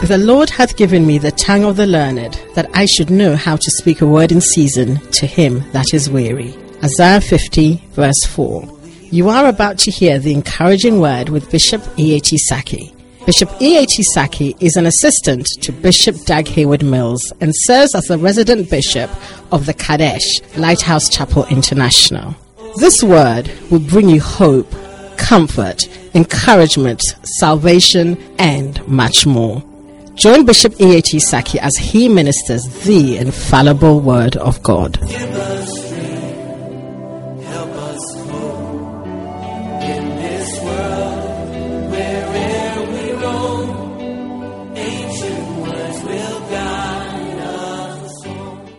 the Lord hath given me the tongue of the learned, that I should know how to speak a word in season to him that is weary. Isaiah 50, verse 4. You are about to hear the encouraging word with Bishop E.A.T. Saki. Bishop E.A.T. Saki is an assistant to Bishop Doug Hayward Mills and serves as the resident bishop of the Kadesh Lighthouse Chapel International. This word will bring you hope, comfort, encouragement, salvation, and much more. Join Bishop E.A.T. Saki as he ministers the infallible Word of God. Give us strength, help us hope in this world, wherever we roam, ancient words will guide us home.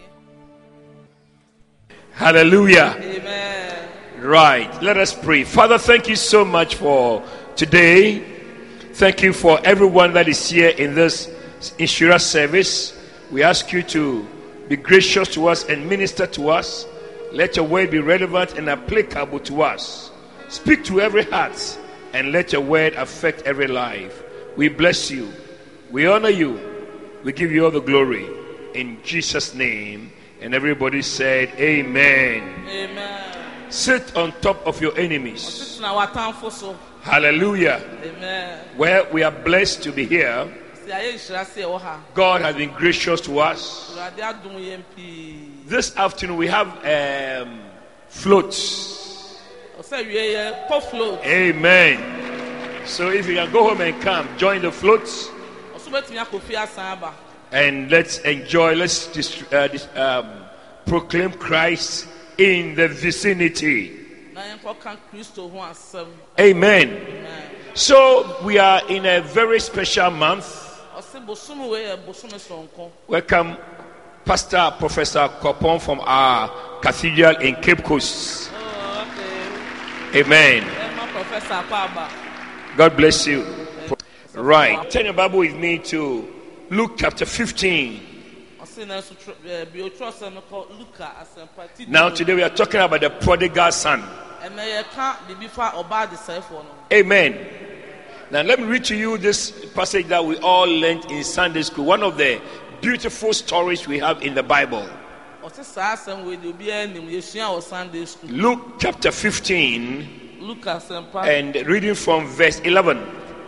Hallelujah. Amen. Right, let us pray. Father, thank you so much for today. Thank you for everyone that is here in this insurance service. We ask you to be gracious to us and minister to us. Let your word be relevant and applicable to us. Speak to every heart and let your word affect every life. We bless you. We honor you. We give you all the glory. In Jesus' name. And everybody said, Amen. Amen. Sit on top of your enemies. Hallelujah. Amen. Where we are blessed to be here. God has been gracious to us. This afternoon we have floats. Amen. So if you can go home and come, join the floats. And let's enjoy, let's proclaim Christ in the vicinity. Amen. So we are in a very special month. Welcome Pastor Professor Kopon from our cathedral in Cape Coast. Amen. God bless you. Right. Turn your Bible with me to Luke chapter 15. Now today we are talking about the prodigal son. Amen. Now let me read to you this passage that we all learned in Sunday school. One of the beautiful stories we have in the Bible. Luke chapter 15 and reading from verse 11.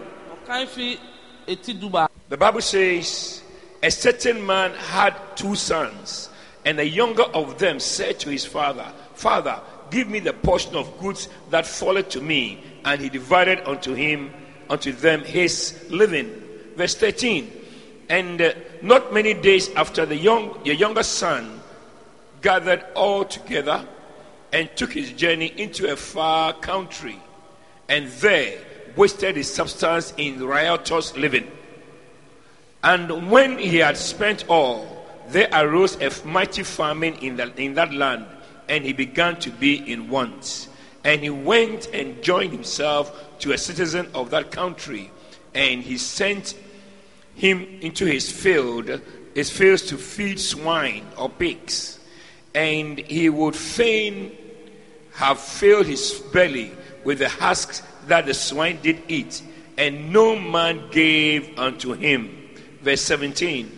The Bible says, a certain man had 2 sons, and the younger of them said to his father, Father, give me the portion of goods that falleth to me. And he divided unto them his living. Verse 13. And not many days after, the younger son gathered all together and took his journey into a far country, and there wasted his substance in riotous living. And when he had spent all, there arose a mighty famine in that land, and he began to be in want. And he went and joined himself to a citizen of that country, and he sent him into his fields to feed swine or pigs. And he would fain have filled his belly with the husks that the swine did eat, and no man gave unto him. Verse 17.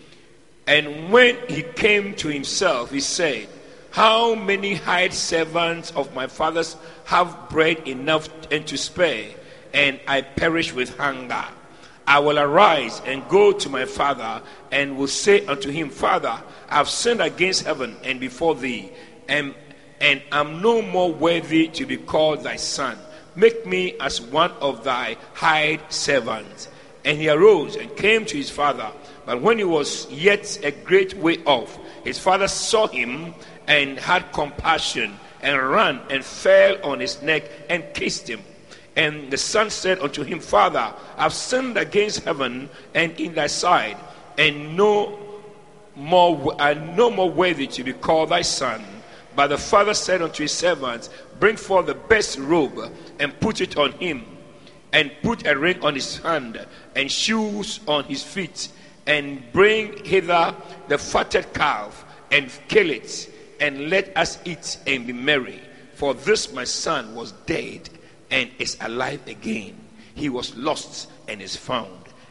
And when he came to himself, he said, how many hired servants of my father's have bread enough and to spare, and I perish with hunger? I will arise and go to my father, and will say unto him, Father, I have sinned against heaven and before thee, and am no more worthy to be called thy son. Make me as one of thy hired servants. And he arose and came to his father. But when he was yet a great way off, his father saw him and had compassion, and ran and fell on his neck and kissed him. And the son said unto him, Father, I have sinned against heaven and in thy sight, and no more worthy to be called thy son. But the father said unto his servants, Bring forth the best robe, and put it on him, and put a ring on his hand, and shoes on his feet, and bring hither the fatted calf, and kill it, and let us eat and be merry. For this my son was dead, and is alive again. He was lost, and is found.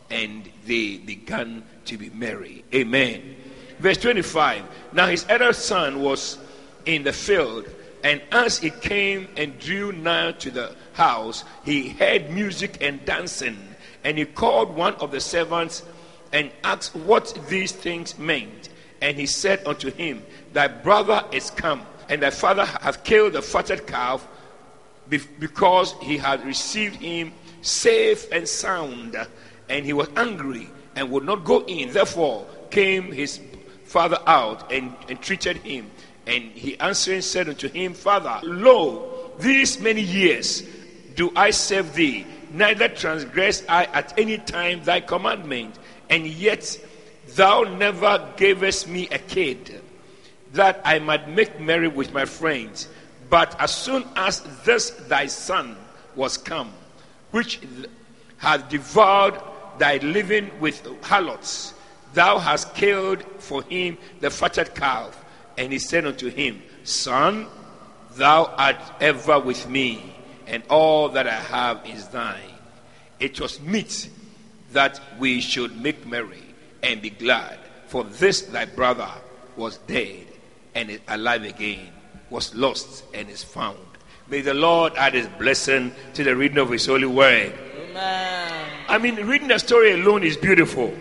and they began to be merry. Amen. Verse 25. Now his elder son was in the field, and as he came and drew nigh to the house, he heard music and dancing. And he called one of the servants and asked what these things meant. And he said unto him, Thy brother is come, and thy father hath killed the fatted calf, because he had received him safe and sound. And he was angry and would not go in. Therefore came his father out and entreated him. And he answering said unto him, Father, lo, these many years do I serve thee, neither transgress I at any time thy commandment. And yet thou never gavest me a kid, that I might make merry with my friends. But as soon as this thy son was come, which hath devoured thy living with harlots, thou hast killed for him the fatted calf. And he said unto him, Son, thou art ever with me, and all that I have is thine. It was meet that we should make merry and be glad, for this thy brother was dead and is alive again, was lost and is found. May the Lord add his blessing to the reading of his holy word. Amen. I mean, reading the story alone is beautiful.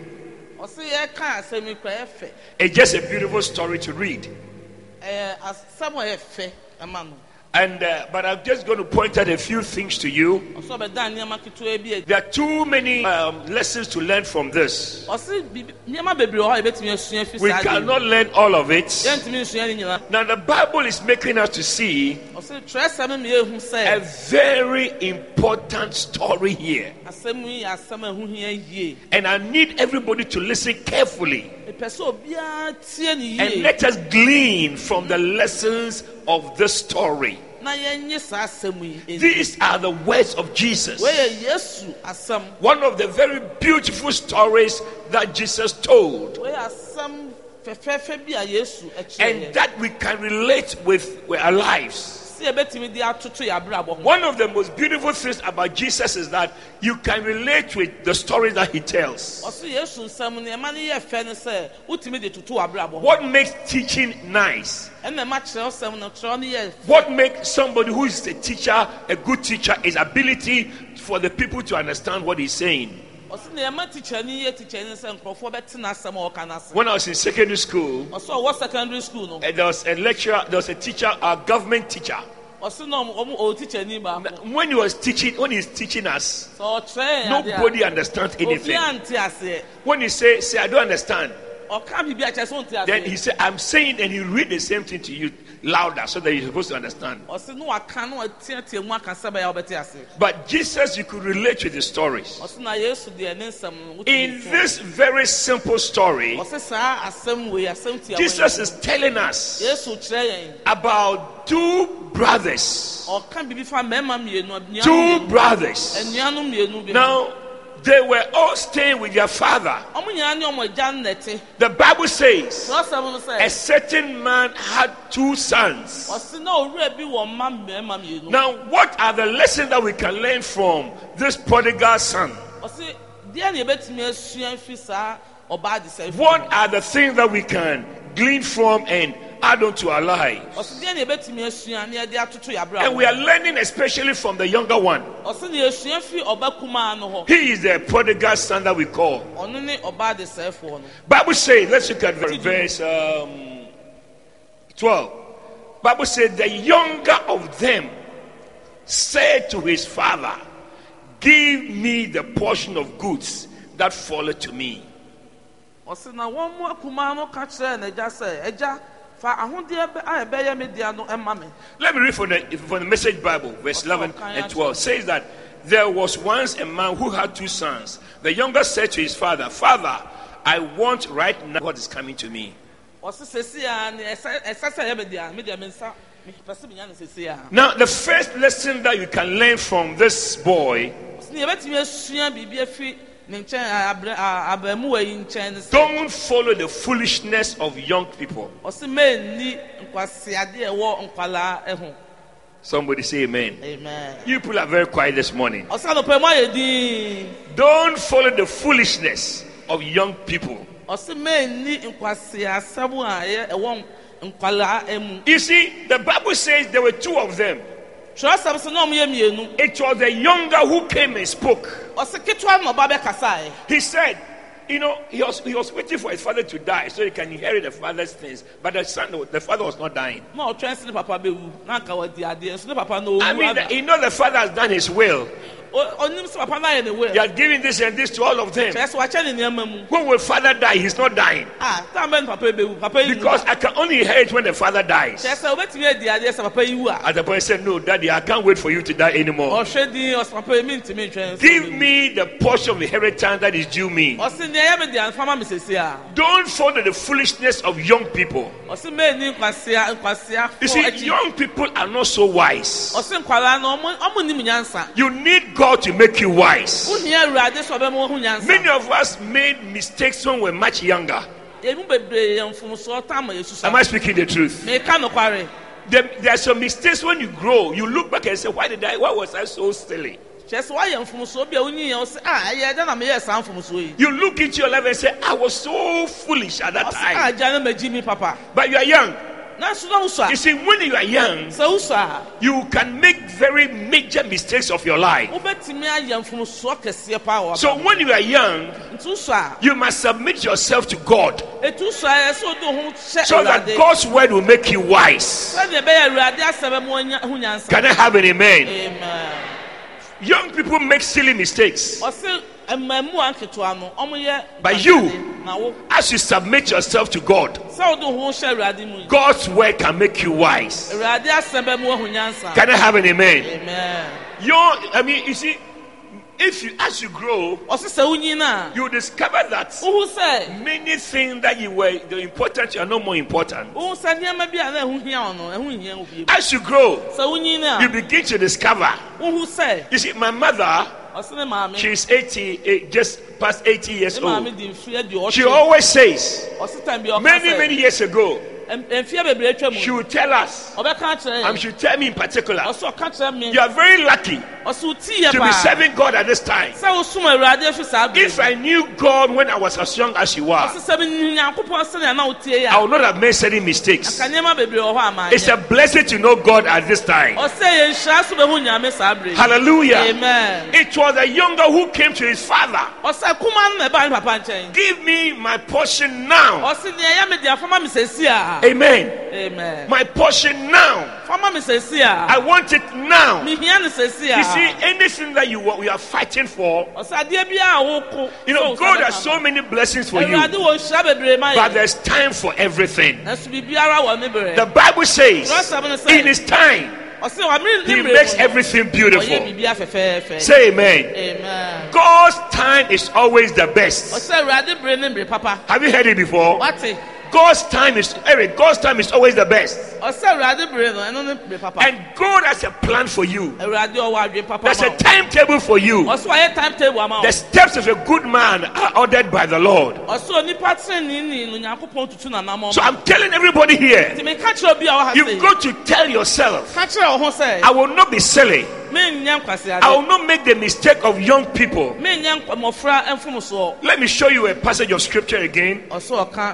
It's just a beautiful story to read. And but I'm just going to point out a few things to you. There are too many lessons to learn from this. We cannot learn all of it. Now the Bible is making us to see a very important story here. And I need everybody to listen carefully. And let us glean from the lessons of this story. These are the words of Jesus. One of the very beautiful stories that Jesus told, and that we can relate with our lives. One of the most beautiful things about Jesus is that you can relate with the stories that he tells. What makes teaching nice? What makes somebody who is a teacher a good teacher is ability for the people to understand what he's saying. When I was in secondary school, there was a lecturer, there was a teacher, a government teacher. When he's teaching us, nobody understands anything. When he say I don't understand, then he said, I'm saying, and he read the same thing to you louder so that you're supposed to understand. But Jesus, you could relate with the stories. In this very simple story, Jesus is telling us about two brothers. Now, they were all staying with their father. The Bible says a certain man had two sons. Now, what are the lessons that we can learn from this prodigal son? What are the things that we can glean from and add on to our lives? And we are learning especially from the younger one. He is the prodigal son that we call. Bible says, let's look at verse 12. Bible says, the younger of them said to his father, give me the portion of goods that falleth to me. Let me read from the Message Bible, verse 11 and 12. It says that there was once a man who had two sons. The younger said to his father, Father, I want right now what is coming to me. Now, the first lesson that you can learn from this boy, don't follow the foolishness of young people. Somebody say amen. Amen. You people are very quiet this morning. Osano pe mo yedi. Don't follow the foolishness of young people. Osi me ni nkwasi asabu a ye ewon nkwala emu. You see, the Bible says there were two of them. Trust am se no mo ye mienu. It was the younger who came and spoke. Osi ketwa no ba be kasa e. He said, you know, he was waiting for his father to die so he can inherit the father's things. But the father was not dying. No, translate papa be wu. Na ka wadi ade. So papa no. I mean, he knows the father has done his will. Onim se papa na ye ne will. He has given this and this to all of them. Trust wa che ne niam mu. When will father die? He's not dying. Tam ben papa be wu. Papa yi. Because I can only inherit when the father dies. Trust obetimi adi ade se papa yi wu a. At the point, he said, no, daddy, I can't wait for you to die anymore. Oshedi os papa yi mi ntimi ntwen. Give me the portion of inheritance that is due me. Osi ne ye me di anfama mi sesi a. Don't follow the foolishness of young people. Osi me ni nkwasi. You see, young people are not so wise. Osi nkwala no omo nim nyansa. You need God to make you wise. Uhia urade so be mo hu nyansa. Many of us made mistakes when we were much younger. Emu bebre yemfum so tam yesu. Am I speaking the truth? Me ka no kware. There are some mistakes when you grow. You look back and say, why was I so silly? Just why yemfum so be onyi ye say ye da na me ye san fum so yi. You look into your life and say, I was so foolish at that time. Jana me jimi papa. But you are young. Na so na usa. You see, when you are young, so usa. You can make very major mistakes of your life. Obetimi ayemfum so kese pa wa. So when you are young, you must submit yourself to God. So that God's word will make you wise. Can I have an amen? Amen. Young people make silly mistakes. But you, as you submit yourself to God, God's word can make you wise. Can I have an amen? Amen. You see, as you grow, you discover that many things that the important are no more important. As you grow, you begin to discover. You see, my mother, she's 80, just past 80 years old. She always says, many years ago, she would tell us, and she would tell me in particular, you are very lucky to be serving God at this time. If I knew God when I was as young as you are, I would not have made certain mistakes. It's a blessing to know God at this time. Hallelujah. Amen. It was a younger who came to his father. Give me my portion now. Amen. Amen. My portion now. I want it now. You see, anything that you are fighting for, you know, God has so many blessings for you, but there's time for everything. The Bible says, in His time, He makes everything beautiful. Say amen. Amen. God's time is always the best. Have you heard it before? God's time is always the best. And God has a plan for you. There's a timetable for you. The steps of a good man are ordered by the Lord. So I'm telling everybody here, you've got to tell yourself, I will not be silly. I will not make the mistake of young people. Let me show you a passage of scripture again. Let's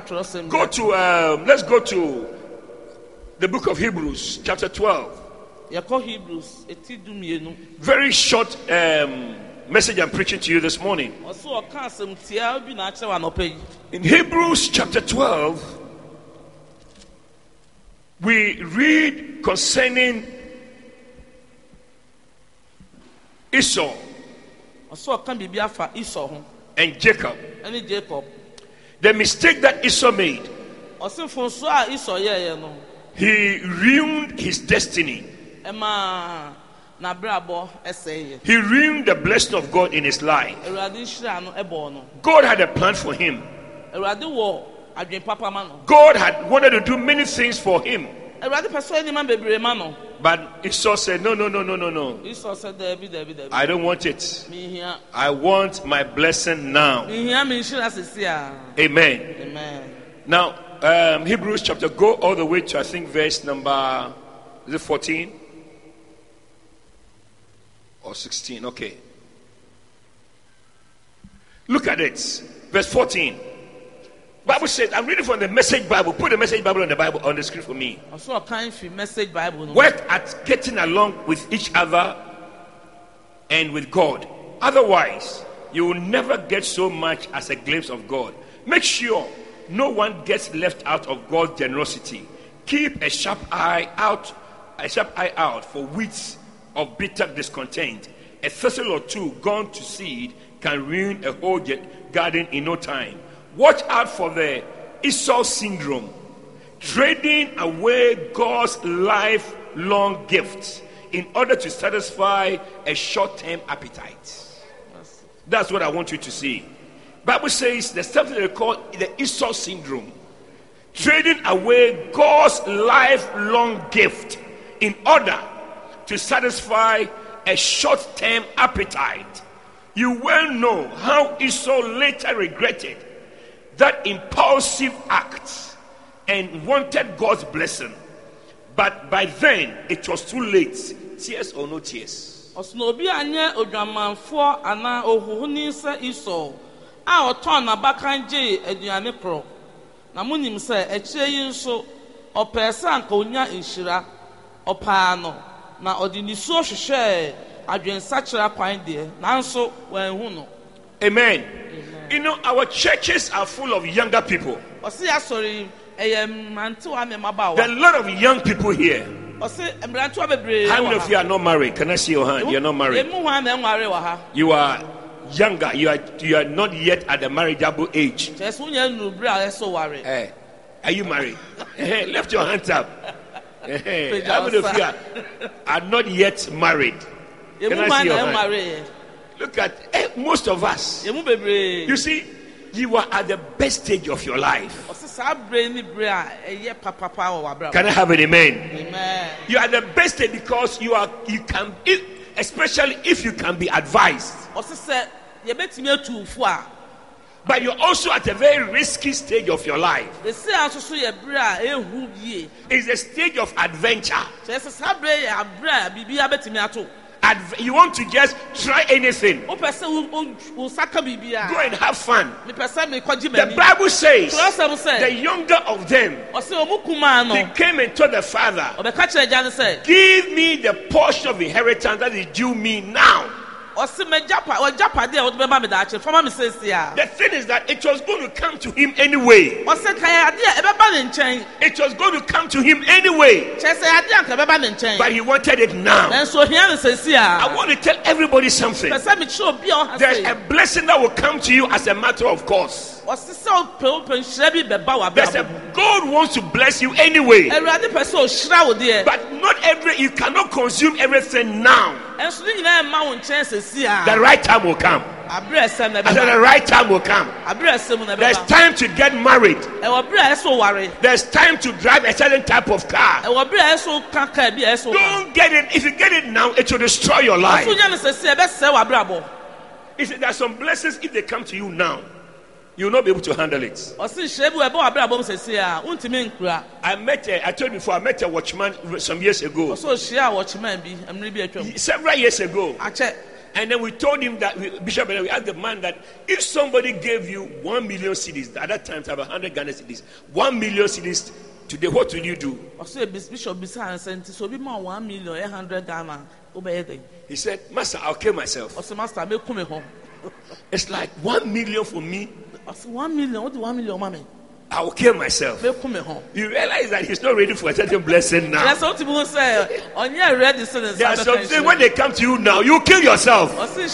go to the book of Hebrews, chapter 12. Very short message I'm preaching to you this morning. In Hebrews chapter 12, we read concerning Esau and Jacob. The mistake that Esau made, he ruined his destiny. He ruined the blessing of God in his life. God had a plan for him. God had wanted to do many things for him. But Esau said, no. I don't want it. I want my blessing now. Amen. Now, Hebrews chapter, go all the way to, I think, verse number, is it 14? or 16. Okay. Look at it. Verse 14. Bible says, I'm reading from the Message Bible. Put the Message Bible on the screen for me. Also, a kind of Message Bible. Work at getting along with each other and with God. Otherwise, you will never get so much as a glimpse of God. Make sure no one gets left out of God's generosity. Keep a sharp eye out for weeds of bitter discontent. A thistle or two gone to seed can ruin a whole garden in no time. Watch out for the Esau syndrome, trading away God's lifelong gifts in order to satisfy a short-term appetite. That's what I want you to see. Bible says there's something they call the Esau syndrome, trading away God's lifelong gift in order to satisfy a short-term appetite. You well know how Esau later regretted that impulsive act and wanted God's blessing. But by then, it was too late. Tears or no tears? Osnobi anye odwamanfo ana ohuhuni se Esau a oton na bakanje aduane kro na munim se ekire yi nso opese anka onya nhira opa no na odiniso hwehwe adwensa kira kwan de nanso wanhu no. Amen. You know, our churches are full of younger people. There are a lot of young people here. How many of you are not married? Can I see your hand? You're not married. You are younger. You are not yet at the marriageable age. Are you married? Lift your hands up. How many of you are not yet married? Can I see your hand? Look at most of us. You see, you are at the best stage of your life. Can I have an amen? Amen. You are the best stage because you can, especially if you can be advised. But you're also at a very risky stage of your life. It's a stage of adventure. You want to just try anything. Go and have fun. The Bible says the younger of them, they came and told the father, give me the portion of inheritance that is due me now. The thing is that it was going to come to him anyway. It was going to come to him anyway. But he wanted it now. I want to tell everybody something. There's a blessing that will come to you as a matter of course. God wants to bless you anyway. But you cannot consume everything now. The right time will come. I said the right time will come. There's time to get married. There's time to drive a certain type of car. Don't get it. If you get it now, it will destroy your life. He said, there are some blessings, if they come to you now, you will not be able to handle it. I told you before, I met a watchman some years ago. Several years ago. And then we told him that, Bishop, and we asked the man that if somebody gave you 1 million cedis, at that time, to have 100 Ghana cedis, 1 million cedis today, what will you do? He said, Master, I'll kill myself. It's like 1 million for me. 1 million? What do 1 million, mommy? I will kill myself. You realize that he's not ready for a certain blessing now. There are some people say, there are some things when they come to you now, you kill yourself.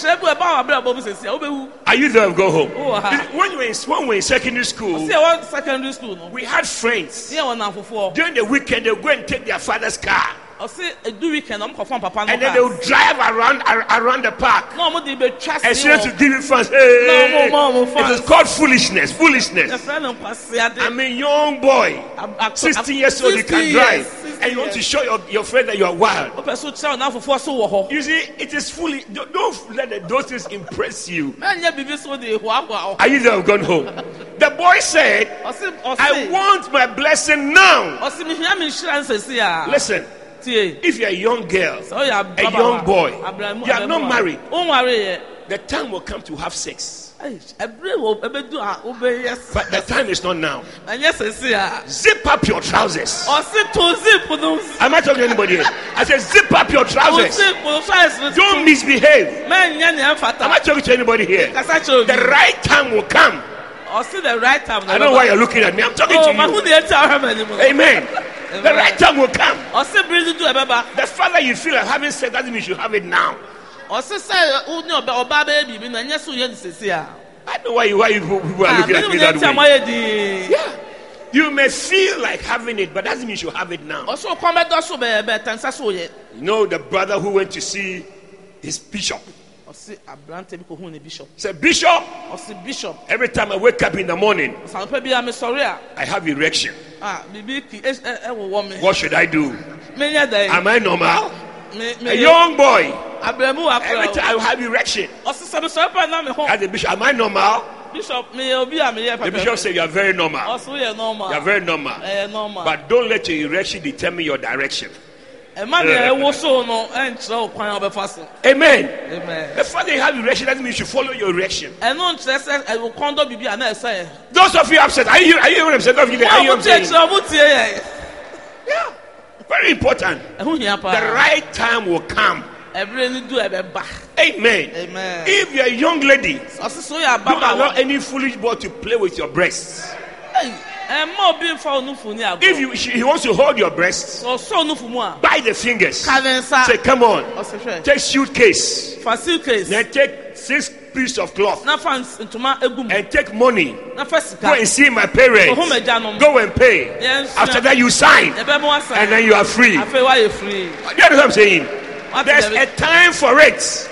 Are you there? Go home. When we were in secondary school, we had friends. During the weekend, they would go and take their father's car. And then they will drive around the park. As soon as you give it first, it is called foolishness. I mean, young boy, 16 years old, you can drive. And you want to show your friend that you are wild. You see, it is foolish. Don't let those things impress you. Are you there? I've gone home. The boy said, I want my blessing now. Listen. If you're a young girl, So you are a young boy, you are not married, married. the time will come to have sex. But But the time is not now. And yes, I see. Zip up your trousers. Or sit to zip for those. Am I talking to anybody here? I said, zip up your trousers. Don't misbehave. Am I talking to anybody here? The right time will come. Or see the right time. I don't know why you're looking at me. I'm talking to you. Amen. The right time will come. Or see bring to a baba. The father you feel like having sex doesn't mean you should have it now. Or say or baby, and yes, you see. I don't know why you people are looking at me that way. Yeah. You may feel like having it, but doesn't mean you should have it now. Also, come back also better. You know the brother who went to see his bishop. Or see a brand table who bishop. Said, Bishop. Or see bishop. Every time I wake up in the morning, I have erection. What What should I do? Am I normal? A young boy. Every time I have erection. As a bishop, am I normal? Bishop, the bishop said you are very normal. You are very normal. But don't let your erection determine your direction. Amen. The fact that you have erection doesn't mean you should follow your erection. Those of you upset, are you upset? Are you upset? Yeah. Very important. The right time will come. Amen. If you're a young lady, don't allow any foolish boy to play with your breasts. If he wants to hold your breasts, by the fingers, say, come on, take suitcase, then take 6 pieces of cloth, and take money, go and see my parents, go and pay. After that you sign, and then you are free. Do you understand what I'm saying? There's a time for it.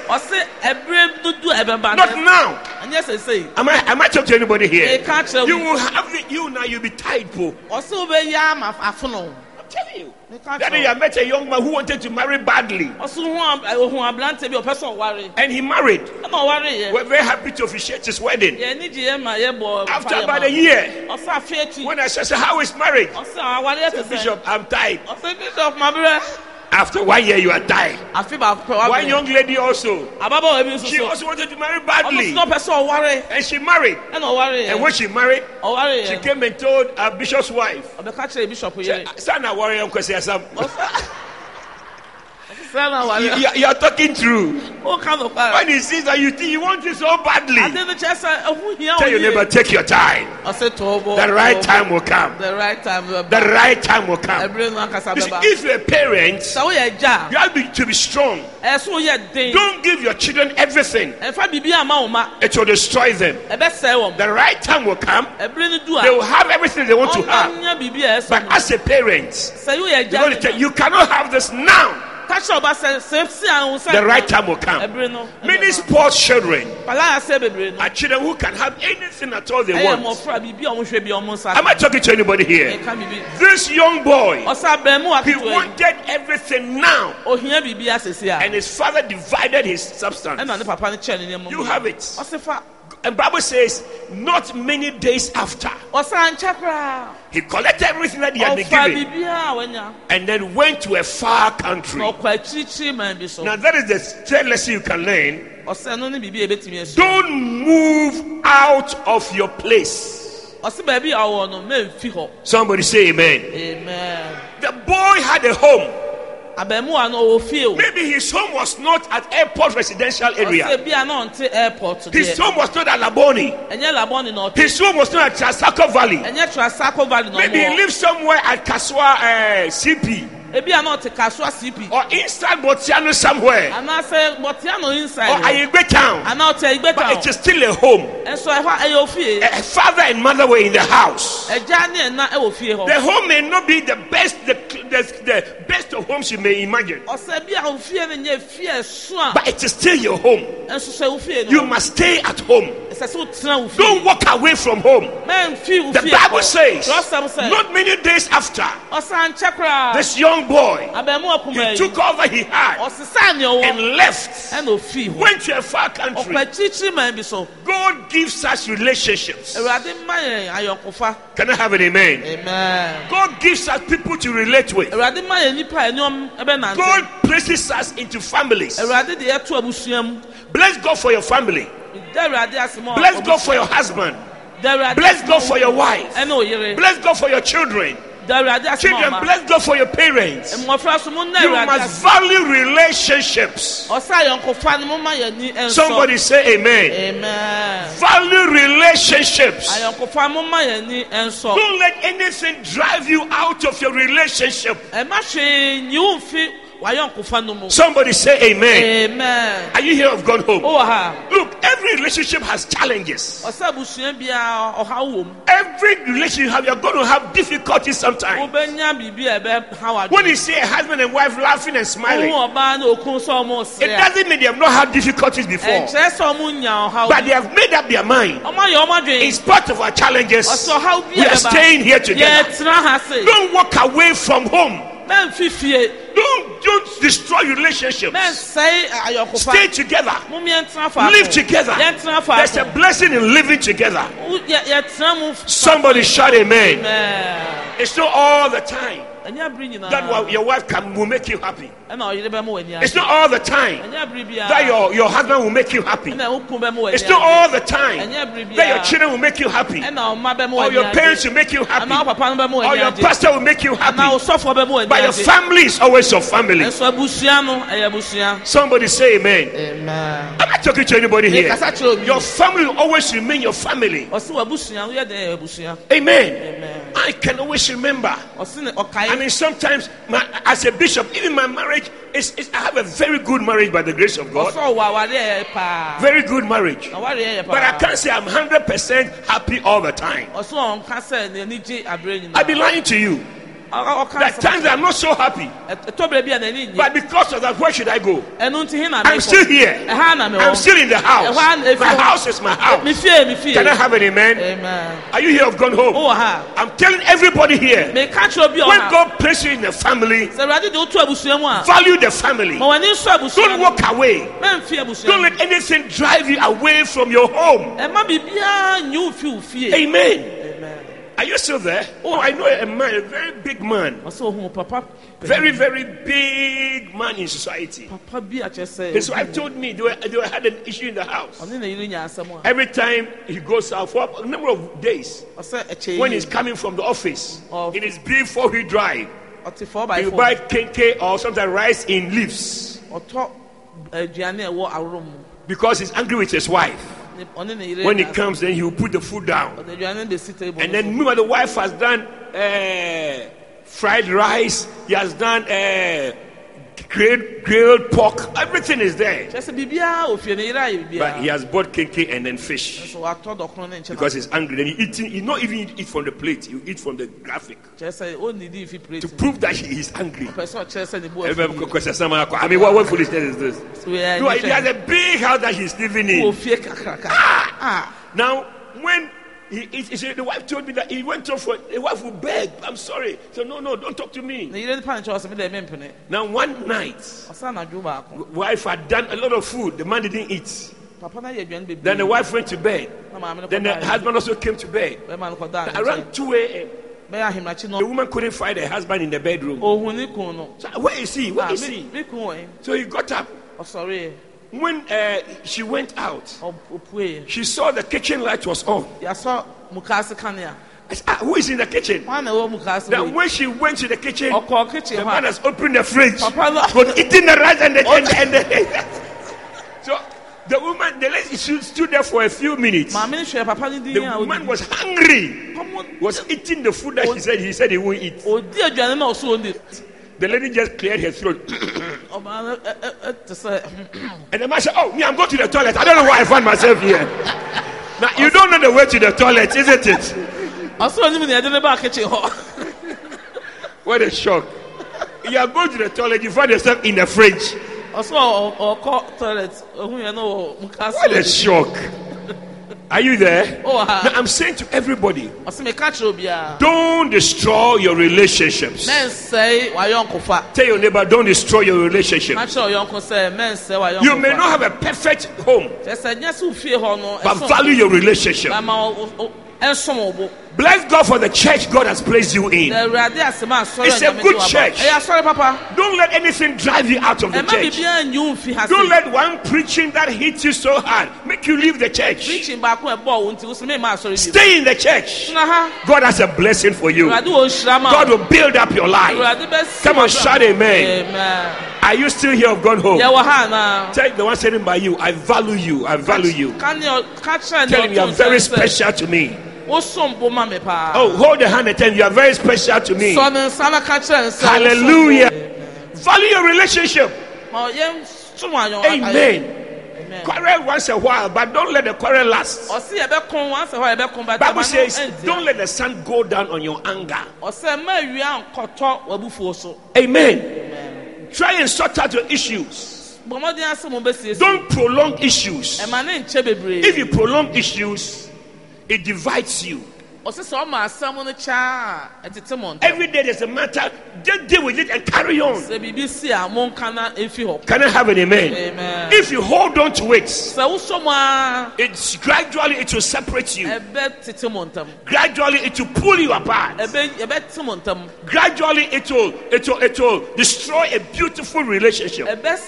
Not now. Am I talking to anybody here? You will have it. You'll be tied, po. I'm telling you. That day I met a young man who wanted to marry badly. And he married. We're very happy to officiate his wedding. After about a year, when I said, how is marriage? Said, Bishop, I'm tied. After 1 year, you are tied. One young lady also. She also wanted to marry badly. And she married. And when she married, she came and told her bishop's wife, son, I worry, Uncle Sam. You are talking true. When he sees that you want it so badly, tell your neighbor, take your time. The right time will come. The right time will come. If you're a parent, you have to be strong. Don't give your children everything. It will destroy them. The right time will come. They will have everything they want to have. But as a parent, you cannot have this now. The right time will come. Many sports children are children who can have anything at all they want. Am I talking to anybody here? This young boy, he wanted everything now. And his father divided his substance. You have it. And Bible says, not many days after, he collected everything that he had been given and then went to a far country. Now that is the third lesson you can learn. Don't move out of your place. Somebody say amen. Amen. The boy had a home. Maybe his home was not at airport residential area. His home was not at Laboni. His home was not at Trasacco Valley. Maybe he lived somewhere at Kaswa CP. Or inside Botiano somewhere. Or Ayigbe town. But it is still a home. A father and mother were in the house. The home may not be the best of homes you may imagine. But it is still your home. ɛnso sɛ wo fie You no must stay at home. ɛsɛ sɛ wotena wo Don't fie walk away from home. mɛmfi wo The fie Bible kɔ. says, Kyerɛwsɛm sɛ not many days after, ɔsan nkyɛ koraa this young boy, abɛɛmoa kuma he yi took all that he had ɔsesaa nea ɔwɔ and left. ɛna ofii hɔ Went to a far country. ɔkɔ akyirikyiri man bi so God gives us relationships. awurade mma yɛn ayɔnkofa Can I have an amen? amen God gives us people to relate with. awurade mma yɛn nipa a ɛnɛɔm ɛbɛnante God places us into families. awurade de yɛto abusua mu Bless God for your family. da awurade ase ma Bless God for your husband. da awurade Bless God for your wife. ɛne oyere Bless God for your children. da awurade ase ma Children, ɔma bless God for your parents. mmɔfra so mo nna You awurade must ase value relationships. ɔsɛ ayɔnkofa no mo ma yɛn ni ɛnsɔ Somebody say amen. amen Value relationships. ayɔnkofa mo ma yɛn ni ɛnsɔ Don't let anything drive you out of your relationship. ɛma hwee nyi wo mfi wayɔnkofa no mu Somebody say amen. amen Are you here of gone home? wowɔ ha Look, every relationship has challenges. ɔsɛ abusua biara ɔhaw wɔ mu Every relationship you have, you're going to have difficulties sometimes. wobɛnya biribi a ɛbɛhaw When adwene you see a husband and wife laughing and smiling, wohu ɔbaa ne okun sɛ ɔmo it sere a doesn't mean they have not had difficulties before. ɛnkyerɛ sɛ ɔmo nya ɔhaw But they have made up their mind. ɔmo ayɛ ɔmo adwene In spite of our challenges, ɔsɛ ɔhaw we bi are staying here together. yɛtena ha se Don't walk away from home. mɛmfi fie Don't destroy relationships. mɛnsɛe ayɔnkofa Stay together. mo yɛntena faako Live together. yɛntena There's a faako blessing in living together. yɛtena mu Somebody shout amen. amen It's not all the time ɛnyɛ abiri that nyinaa your wife will make you happy. ɛna ɔyere bɛma w'ani It's ase not all the time ɛnyɛ abiri that biara your husband will make you happy. ɛna wo kun bɛma w'ani It's not ase all the time ɛnyɛ abiri that your biara children will make you happy. ɛna ɔma bɛma Or w'ani your parents ase will make you ɛna wo happy. papa no bɛma Or w'ani your ase pastor will make you ɛna wo happy. sɔfoɔ bɛma w'ani But your ase family is always your family. ɛnso abusua no ɛyɛ abusua Somebody say amen. amen I'm not talking to anybody here. Mekasa kyerɛ obi. Your family will always remain your family. ɔsi wɔ abusua woyɛ dɛ ɛyɛ abusua Amen. amen I can always remember. ɔsi ne I ɔkae mean, sometimes as a bishop, even my marriage I have a very good marriage by the grace of God. ɔsɔ wɔ awari ɛyɛ paa Very good marriage. awari ɛyɛ But I paa can't say I'm 100% happy all the time. ɔsɔ ɔnka sɛ n'ani gye abere I'll be nyinaa lying to you. There are ɔka times I'm not so happy. ɛtɔbere bi a n'ani nye But because of that, where should I go? ɛnu ti hin na I'm still here. ɛha na mi I'm wɔ still in the house. Ɛhɔ a- My house is my house. mi fie Can I have an amen? amen Are you here of gone home? wowɔ ha I'm telling everybody here. mi ka kyerɛ obi When ɔha God places you in a family, sɛ awurade de wotu abusua mu a value the family. ma w'ani nso abusua Don't mu walk away. mɛnfi abusua Don't mu let anything drive you away from your home. ɛma biribiara nyi wo fi wo fie Amen. amen Are you still there? Oh, I know a man, a very big man. ɔsɛ ohun papa Very, very big man in society. papa bi a kyerɛ His sɛ wife told me they had an issue in the house. ɔne na yiri nya asɛm a Every time he goes out for a number of days, ɔsɛ ɛkyɛ when yi he's coming from the office, Of- in his big 4-wheel drive, ɔte 4x4 he buy kenke or sometimes rice in leaves ɔtɔ aduane a ɛwɔ aworo mu because he's angry with his wife. Ne- ɔne na yiri When he nya asɛm. comes, then he will put the food down. ɔde aduane besi table And no then so. remember the wife has done fried rice, he has done grilled pork, everything is there. kyerɛ sɛ biribiara ofie ne yiri ayɛ But he biribiara has bought kenke and then fish so watɔ dɔkono ne nkyɛn because he's angry. Then he not even eat from the plate, he eat from the graphic kyerɛ sɛ ɔnidi fi plate to prove that he is angry. pɛ sɛ ɔkyerɛ sɛ ne bu I mean, what foolishness is this? afi No, he has a big house that he's living in. ofie kakraka Now, when he said, the wife told me that he went off for the wife would beg. I'm sorry. So no, don't talk to me. ne yiri nipa nkyɛn ɔsɛ mi dɛ ɛmɛ mpene Now, one night, ɔsan anadwo baako wife had done a lot of food. The man didn't eat. papa na yɛ aduane bebree Then the wife went to bed. na maame no Then the kɔdaa husband also came to bed. bɛrima no kɔdaa ne Around nkyɛn 2 a.m., bɛyɛ ahemmakye no the woman couldn't find her husband in the bedroom. ohun ne kun no So, where is he? Where is he? me kun wɔ So he got up. ɔsɔre When she went out, ɔpue she saw the kitchen light was on. yasɔ mukaase kanea I said, who is in the kitchen? wɔn na ɛwɔ mukaase Then wei when she went to the kitchen, ɔkɔ kitchen the hɔ man a has opened the fridge. papa no Was eating the rice and the So the woman, the lady, she stood there for a few minutes. maame no hwɛ papa no The din a woman was hungry. ɔmo Was eating the food that he said he won't eat. odi aduane na ɔso odi The lady just cleared her throat. ɔbaa no te sɛ And the man said, oh, me, I'm going to the toilet. I don't know why I find myself here. Now, you don't know the way to the toilet, isn't it? ɔso onim na yɛde ne ba kitchen hɔ What a shock. You are going to the toilet, you find yourself in the fridge. Also, toilet. What a shock. Are you there? Oh, now I'm saying to everybody, don't don't destroy your relationships. men say why Tell your neighbor, don't destroy your relationship. men say why You may not have a perfect home, but value your relationship. Bless God for the church God has placed you in. It's a good church. Don't let anything drive you out of the church. Don't let one preaching that hits you so hard make you leave the church. Stay in the church. God has a blessing for you. God will build up your life. Come on, shout amen. Are you still here or gone home? Tell the one sitting by you, I value you. I value you. Tell him you are very special to me. Oh, hold the hand and tell him you are very special to me. Hallelujah. Value your relationship. Amen. Quarrel once a while, but don't let the quarrel last. Bible says, don't let the sun go down on your anger. Amen. Try and sort out your issues. Don't prolong issues. If you prolong issues, it divides you. Every day there's a matter, just deal with it and carry on. Can I have an amen? Amen. If you hold on to it, it's gradually it will separate you. Gradually it will pull you apart. Gradually it will destroy a beautiful relationship.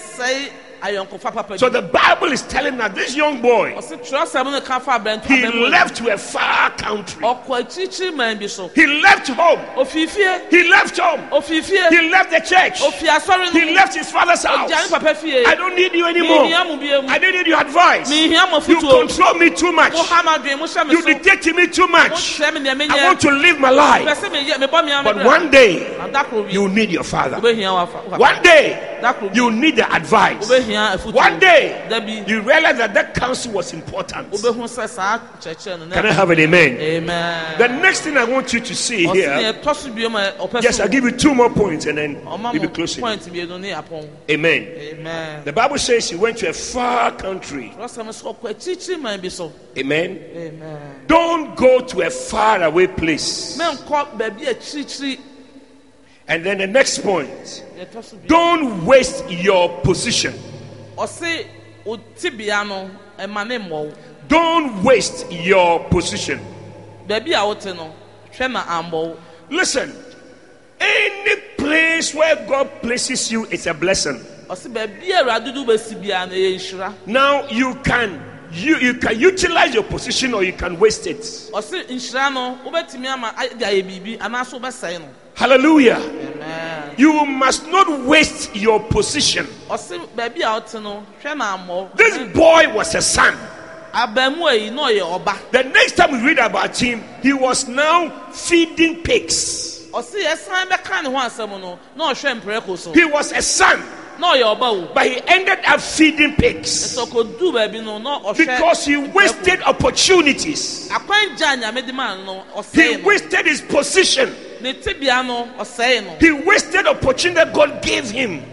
So the Bible is telling us this young boy, he left to a far country. He left home. He left home. He left the church. He left his father's house. I don't need you anymore. I don't need your advice. You control me too much. You dictate to me too much. I want to live my life. But one day you need your father. One day you need the advice. One day you realize that counsel was important. Can I have an amen? Amen. The next thing I want you to see here. Yes, I'll give you 2 more points and then we'll be closing. Amen. Amen. The Bible says he went to a far country. Amen. Amen. Don't go to a far away place. And then the next point, don't waste your position. Don't waste your position. Listen, any place where God places you, it's a blessing. Now you can utilize your position or you can waste it. Hallelujah. Amen. You must not waste your position. This boy was a son. The next time we read about him, he was now feeding pigs. He was a son, but he ended up feeding pigs because he wasted opportunities. He wasted his position. He wasted opportunity that God gave him.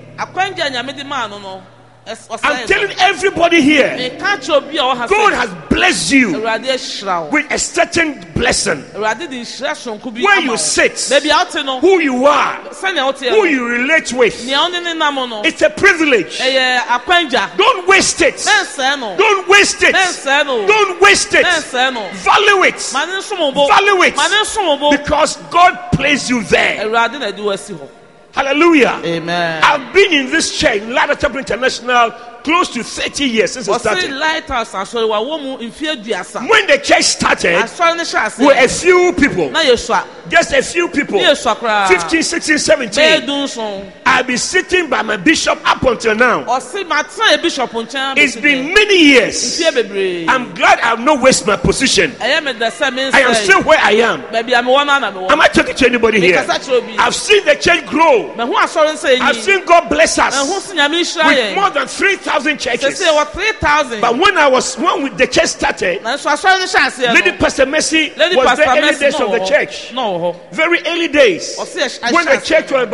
I'm telling everybody here, God has blessed you with a certain blessing. Where you sit, who you are, who you relate with, it's a privilege. Don't waste it. Don't waste it. Don't waste it. Value it. Value it. Because God placed you there. Hallelujah. Amen. I've been in this church, Lighthouse Chapel International, close to 30 years since it started. When the church started, were a few people. Just a few people. 15, 16, 17. I've been sitting by my bishop up until now. It's been many years. I'm glad I've not wasted my position. I am still where I am. Am I talking to anybody here? I've seen the church grow. I've seen God bless us with more than 3,000 churches. But when the church started, Lady Pastor Mercy was the early days of the church. Very early days. When the church was about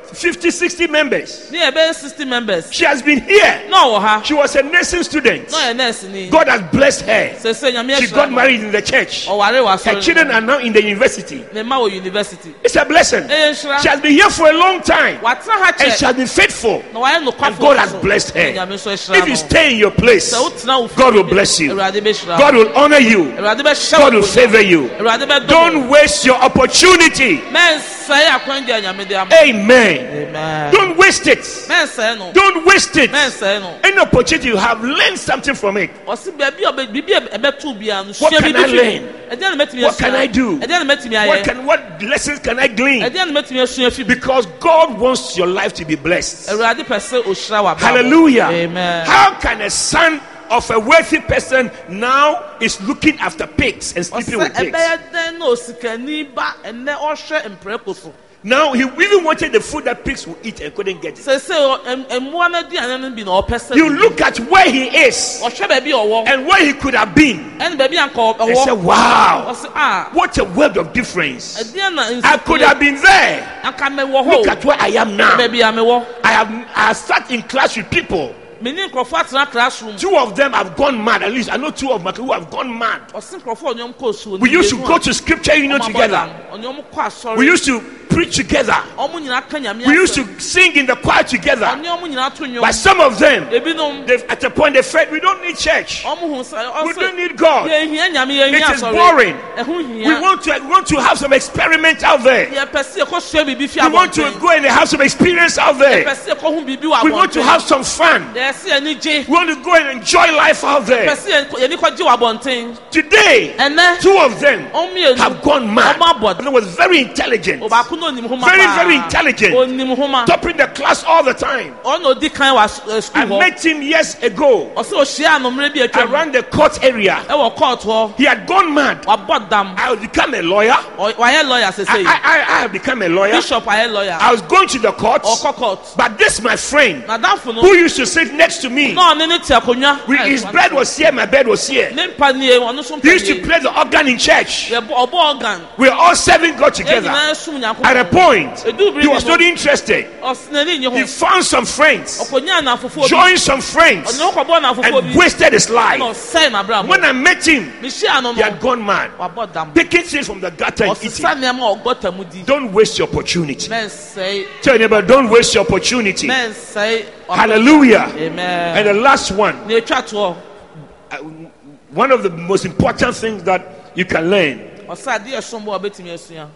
50, 60 members. Ní ẹ̀bẹ̀ 60 members. She has been here. Náà wọ̀ ha. She was a nursing student. Náà yẹ nẹ́ẹ̀sì ni. God has blessed her. Sẹ̀sẹ̀ nyàmú She got married in the church. Ọ̀wárẹ̀ wà sọ̀rọ̀. Her children are now in the university. Ní ma wọ university. It's a blessing. Ẹ̀yẹ nṣura. She has been here for a long time. Wà á tẹ́ ha And she kyẹ̀. has been faithful. Na wà á yẹ nù And God has blessed her. Nyàmú nso ẹ̀ṣura If you stay in your place, Sẹ̀ ó tẹ̀ná wò fún God will bless you. Ẹ̀rọ̀adé bẹ̀ ṣura. God will honor you. Ẹ̀rọ̀adé bẹ̀ ṣẹ́ God will favor you. Ẹ̀rọ̀adé bẹ̀ dọ̀bọ̀. Don't waste your opportunity. Mẹ́nsẹ̀ àkọ́njẹ ànyàmídé àmọ́. Amen. Amen. Don't waste it. Mẹ́nsẹ̀ nù. Don't waste it. Mẹ́nsẹ̀ nù. Any opportunity you have, learn something from it. Ọ̀sìn bẹ̀ẹ̀bi ọ̀bẹ bíbí ẹ̀bẹ̀tù bíi àná. What can I learn? Ẹ̀dí ẹ̀nà mẹ́tìmí What can I do? Ẹ̀dí ẹ̀nà mẹ́tìmí ayẹ. What lessons can I glean? Ẹ̀dí ẹ̀nà mẹ́tìmí ẹ̀sùn ẹ̀fí bi. Because God wants your life to be blessed. Ẹ̀rọ̀adé pẹ̀sẹ̀ òṣìṣẹ́ wà bá. Hallelujah. Amen. How can a son of a wealthy person now is looking after pigs and sleeping Ọ̀sẹ̀ with pigs? ẹ̀bẹ̀yẹ dẹ́n náà òsìkẹ́ni bá ẹ̀nẹ́ ọ̀ṣẹ́ mpẹ́rẹ́kọ̀sọ. Now he even wanted the food that pigs will eat and couldn't get it. Sẹ̀sẹ̀ ẹ̀múwa náà di àná níbi náà ọ̀pẹ́sẹ̀. You look at where he is Ọ̀ṣẹ́ bẹ̀ẹ̀bi ọ̀wọ́. and where he could have been Ẹni bẹ̀ẹ̀bi ànkọ̀ and say, ọ̀wọ́. wow, Ọ̀sẹ̀ what a world of difference. ẹ̀dí ẹ̀nà I could have been there. Anka mẹ́wọ́ hó. Look at where I am now. Bẹ̀ẹ̀bi àmẹ́wọ́. I have sat in class with people. Mi ní nkurɔfoɔ atena classroom. 2 of them have gone mad. At least I know 2 of my who have gone mad. Ɔsi nkurɔfoɔ ɔnyɔm kɔ osuo. We used to go to scripture union together. Ɔnyɔm kɔ asɔre. We used to preach together. Ɔmo nyinaa ka nyamia. We used to sing in the choir together. Ɔne ɔmo nyinaa to nnwom. But some of them, Ebinom. at a point they felt we don't need church. Ɔmo hu sɛ We ɔsɛ. don't need God. Yɛhia nyame yɛhia It is asɔre. boring. Ɛho We hia. want to have some experiment out there. Yɛpɛ sɛ yɛkɔ sua biribi fi We want to abɔnten. go and have some experience out there. Yɛpɛ sɛ yɛkɔ hu biribi wɔ abɔnten. We want to have some fun. Yɛsi yɛni gye. We want to go and enjoy life out Yɛpɛ there. sɛ yɛni kɔ gye wɔ abɔnten. Today, Ɛnɛ. 2 of them Ɔmo mmienu. have gone mad. Ɔmo abɔ. One was very intelligent, Ɔbaako na onim homa very, paa. very intelligent, Onim homa. topping the class all the time. Ɔna odi kan wɔ I school hɔ. met him years ago Ɔsɛ ohyia anommerɛ bi atwa mu. around the court area. Ɛwɔ court hɔ. He had gone mad. Wabɔ dam. I had become a lawyer. Wayɛ lawyer sese yi. I have become a lawyer. Bishop ayɛ lawyer. I was going to the courts. Ɔkɔ court. But this, my friend, N'adamfo no. who used to sit next to me, Na ɔne ne te akonnwa. his bed was here, my bed was here. Ne mpa nie ɔno so He mpa used to nie. play the organ in church. Ɔbɔ organ. We were all serving God Yɛn together. nyinaa sum Nyankopɔn. At a point, Edu he was biri not mu. interested. Ɔsi n'ani nye He ho. found some friends, Ɔkɔnya anafofo bi. joined some friends, Ɔne ɔkɔbɔ anafofo and bi. wasted his Ɛna life. ɔsɛn n'abrabɔ. When I met him, Mehyia no he no. had gone mad, Wabɔ dam. picking things from the gutter and eating. Ɔsesa nneɛma a ɔgɔta mu di. Don't waste your opportunity. Mɛnsɛe. Tell your neighbor, don't waste your opportunity. Mɛnsɛe. Hallelujah. Amen. And the last one, Na etwa toɔ. one of the most important things that you can learn: Ɔsɛ adeɛ ɛsom bɔ a ɔbɛtumi asua.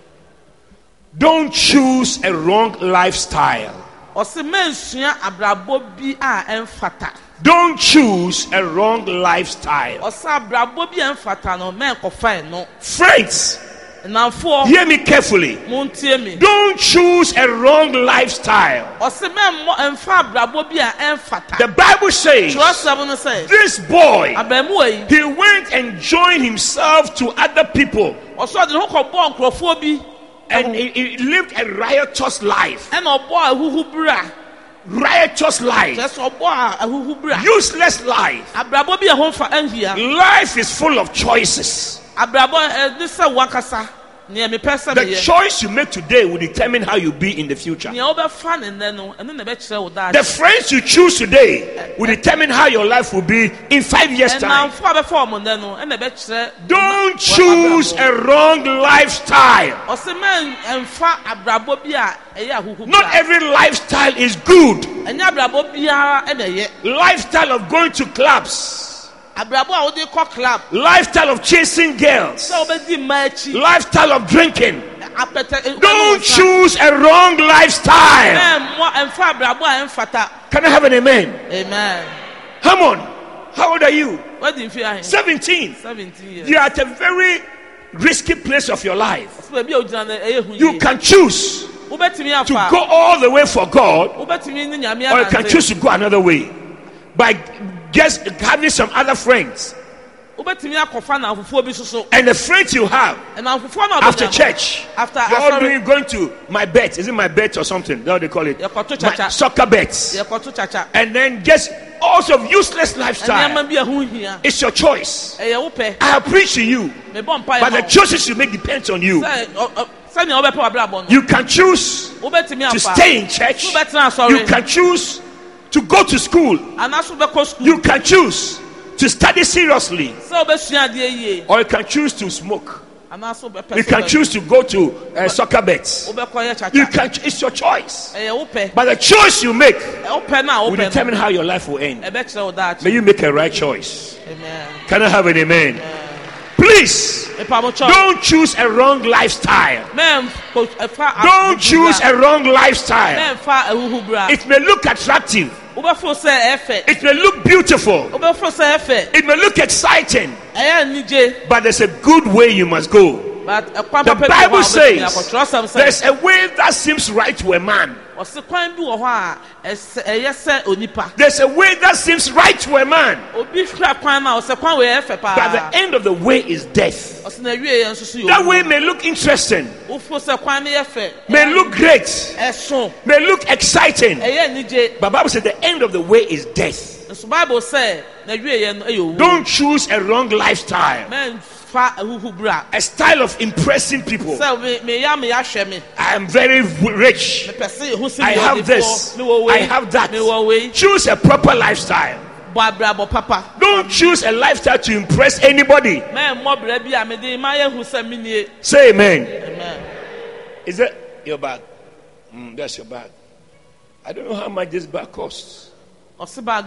don't choose a wrong lifestyle. Ɔsɛ mɛnsua abrabɔ bi a ɛmfata. Don't choose a wrong lifestyle. Ɔsɛ abrabɔ bi a ɛmfata no mɛnkɔfa ɛno. Friends, Nnamfoɔ hear me carefully. montie mi. Don't choose a wrong lifestyle. Ɔsɛ mɛmmɔ ɛmfa abrabɔ bi a ɛmfata. The Bible says Twerɛsɛm no sɛ this boy, abɛɛmuwa yi he went and joined himself to other people, ɔsɛ ɔde ne ho kɔbɔɔ nkurɔfoɔ bi and he lived a riotous life. ɛna ɔbɔɔ ahuhubra. Riotous life. Kyerɛ sɛ ɔbɔɔ ahuhubra. Useless life. Abrabɔ bi a ɛho mfa ɛnhia. Life is full of choices. Abrabɔ ɛne sɛ wankasa nea mepɛ sɛ The meyɛ. choice you make today will determine how you be in the future. Nea wobɛfa ne nnɛ no ɛno na ɛbɛkyerɛ wo The daade. friends you choose today will determine how your life will be in 5 years' time. Ɛnamfo a bɛfa ɔmo nnɛ no ɛna ɛbɛkyerɛ. Don't choose a wrong lifestyle. Ɔsɛ mɛ ɛmfa abrabɔ bi a ɛyɛ ahuhubra. Not every lifestyle is good. Ɛnyɛ abrabɔ biara ɛna ɛyɛ. Lifestyle of going to clubs, Abrabɔ a wode kɔ club. lifestyle of chasing girls, Sɛ wobɛdi mmaa akyi. lifestyle of drinking. Apɛtɛ. Don't choose a wrong lifestyle. Ɛmfa abrabɔ a ɛmfata. Can I have an amen? Amen. Come on. How old are you? Wadi mfi ahe. 17. 17 years. You are at a very risky place of your life. Sɛ baabi a ogyina no ɛyɛ hu You yie. can choose Wobɛtumi to afa. go all the way for God, Wobɛtumi ne nyame or you can anante. choose to go another way by just having some other friends. Wobɛtumi akɔfa nnamfofoɔ bi soso. And the friends you have Nnamfofoɔ no a after wobɛnya no. church, After you're all asɔre. going to my bet. Is it my bet or something? That's what they call it. Yɛkɔto My kyakya. soccer bets. Yɛkɔto kyakya. And then just also useless lifestyle. Nneɛma bi a ho hia. It's your choice. Ɛyɛ wo pɛ. I have preached to you, Mebɔ mpaeɛ but ma the wo. choices you make depends on you. Sɛ You can choose to stay in church. You can choose to go to school. You can choose to study seriously. Or you can choose to smoke. You can choose to go to soccer bets. It's your choice. But the choice you make will determine how your life will end. May you make a right choice. Amen. Can I have an amen? Please don't choose a wrong lifestyle. Don't choose a wrong lifestyle. It may look attractive. It may look beautiful. It may look exciting. But there's a good way you must go. The Bible says there's a way that seems right to a man. There's a way that seems right to a man. But the end of the way is death. That way may look interesting, may look great, may look exciting. But the Bible says the end of the way is death. Don't choose a wrong lifestyle. A style of impressing people. I am very rich. I have this. I have that. Choose a proper lifestyle. Don't choose a lifestyle to impress anybody. Say amen. Is that your bag? That's your bag. I don't know how much this bag costs. I'm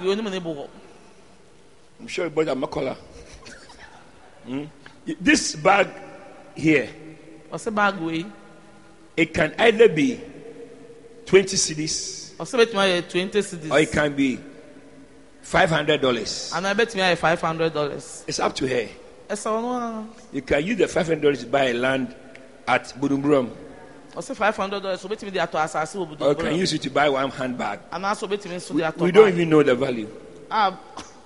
sure you bought a Makola. This bag here, it can either be 20 cedis or it can be $500. And I bet me I have $500. It's up to her. You can use the $500 to buy a land at Budumbrum. Or you can use it to buy one handbag. We don't even know the value. Are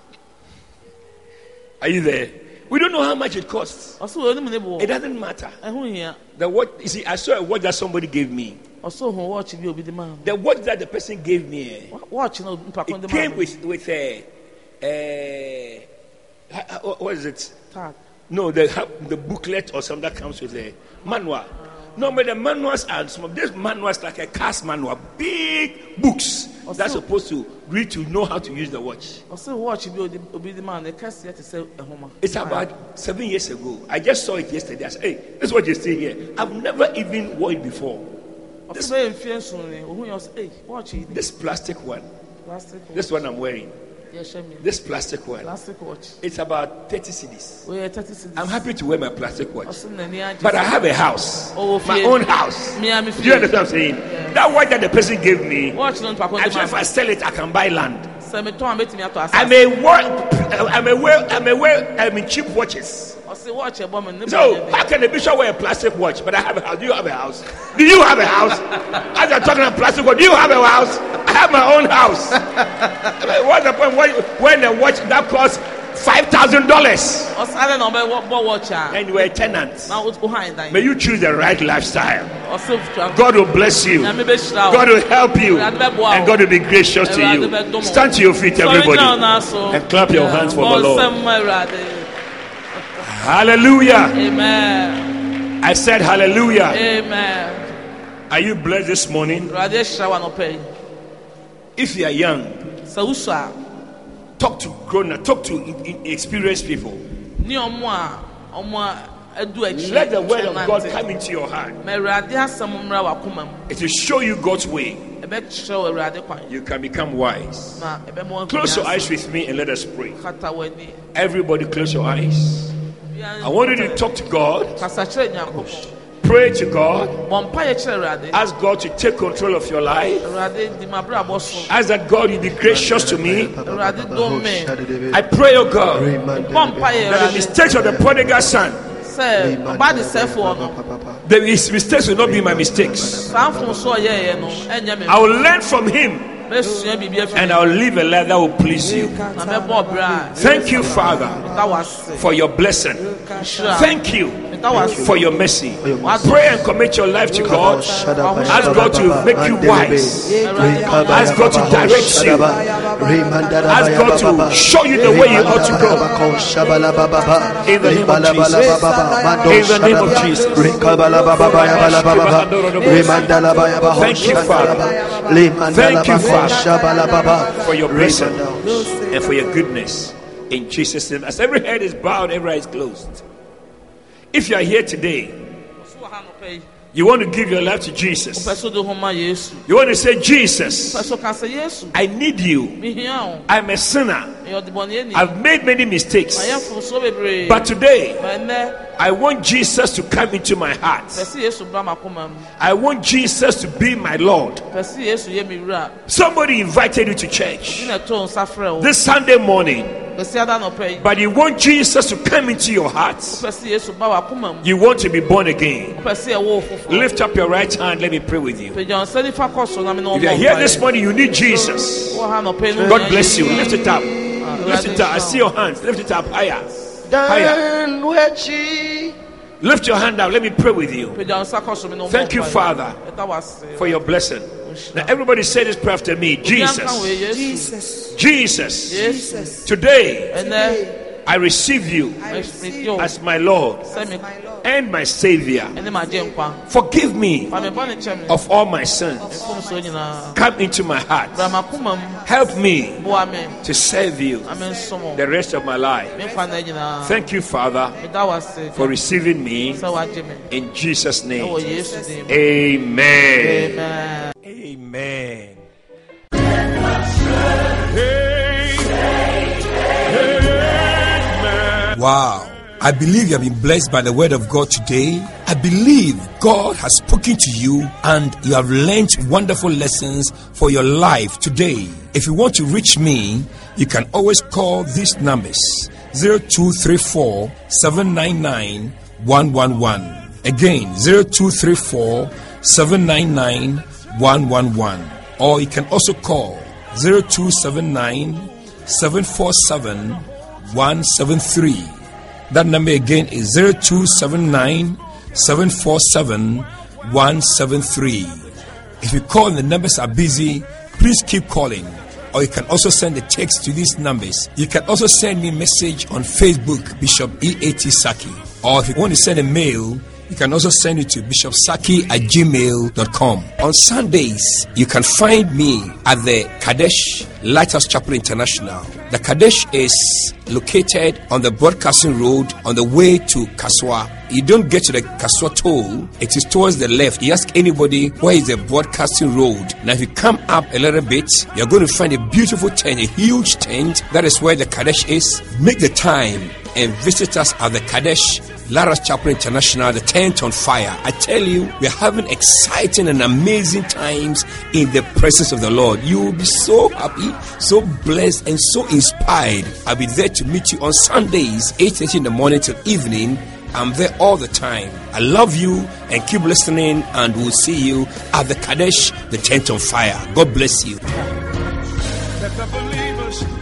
you there? We don't know how much it costs. It doesn't matter. The watch, you see, I saw a watch that somebody gave me. The watch that the person gave me, it came with a what is it? Tag. No, the booklet or something that comes with a manual. No, but the manuals are small. This manual is like a cast manual, big books that's supposed to read to know how to use the watch. It's about 7 years ago. I just saw it yesterday. I said, hey, this watch is still here. I've never even worn it before. This plastic one. This one I'm wearing. This plastic one. It's about 30 cedis. I'm happy to wear my plastic watch. But I have a house. My own house. Do you understand what I'm saying? Yeah. That watch that the person gave me, I'm sure if I sell it, I can buy land. I may wear cheap watches. So how can the bishop wear a plastic watch? But I have a house. Do you have a house? Do you have a house? As I'm talking about plastic watch, do you have a house? I have my own house. What's the point when the watch that costs $5,000 and you are a tenant? May you choose the right lifestyle. God will bless you. God will help you, and God will be gracious to you. Stand to your feet, everybody, and clap your hands for the Lord. Hallelujah. Amen. I said hallelujah. Amen. Are you blessed this morning? If you are young, talk to grown-ups, talk to experienced people. Let the word of God come into your heart. It will show you God's way. You can become wise. Close your eyes with me and let us pray. Everybody close your eyes. I want you to talk to God. Pray to God. Ask God to take control of your life. Ask that God will be gracious to me. I pray, oh God, that the mistakes of the prodigal son, his mistakes will not be my mistakes. I will learn from him and I'll live a life that will please you. Thank you, Father, for your blessing. Thank you for your mercy. Pray and commit your life to God. Ask God to make you wise. Ask God to direct you. Ask God to show you the way you ought to go. In the name of Jesus. In the name of Jesus. Thank you, Father. Thank you, Father, for your blessing and for your goodness. In Jesus' name. As every head is bowed, every eye is closed. If you are here today, you want to give your life to Jesus. You want to say, Jesus, I need you. I'm a sinner. I've made many mistakes. But today, I want Jesus to come into my heart. I want Jesus to be my Lord. Somebody invited you to church this Sunday morning, but you want Jesus to come into your heart. You want to be born again. Lift up your right hand. Let me pray with you. If you are here this morning, you need Jesus. God bless you. Lift it up. Lift it up. I see your hands. Lift it up higher. Higher. Lift your hand up. Let me pray with you. Thank you, Father, for your blessing. Now everybody say this prayer after me. Jesus. Today I receive you as my Lord and my Savior. Forgive me of all my sins. Come into my heart. Help me to serve you the rest of my life. Thank you, Father, for receiving me. In Jesus' name. Amen. Amen. Wow. I believe you have been blessed by the word of God today. I believe God has spoken to you and you have learned wonderful lessons for your life today. If you want to reach me, you can always call these numbers: 0234 799 111. Again, 0234 799 111. Or you can also call 0279 747 173. That number again is 0279 747 173. If you call and the numbers are busy, please keep calling. Or you can also send a text to these numbers. You can also send me a message on Facebook, Bishop E.A.T. Saki. Or if you want to send a mail, you can also send it to bishopsaki@gmail.com. On Sundays, you can find me at the Kadesh Lighthouse Chapel International. The Kadesh is located on the Broadcasting Road on the way to Kaswa. You don't get to the Kaswa toll, it is towards the left. You ask anybody, where is the Broadcasting Road? Now if you come up a little bit, you're going to find a beautiful tent, a huge tent. That is where the Kadesh is. Make the time and visit us at the Kadesh Lighthouse Chapel International, the tent on fire. I tell you, we're having exciting and amazing times in the presence of the Lord. You will be so happy, so blessed, and so inspired. I'll be there to meet you on Sundays, 8:30 in the morning till evening. I'm there all the time. I love you and keep listening, and we'll see you at the Kadesh, the tent on fire. God bless you. Let the believers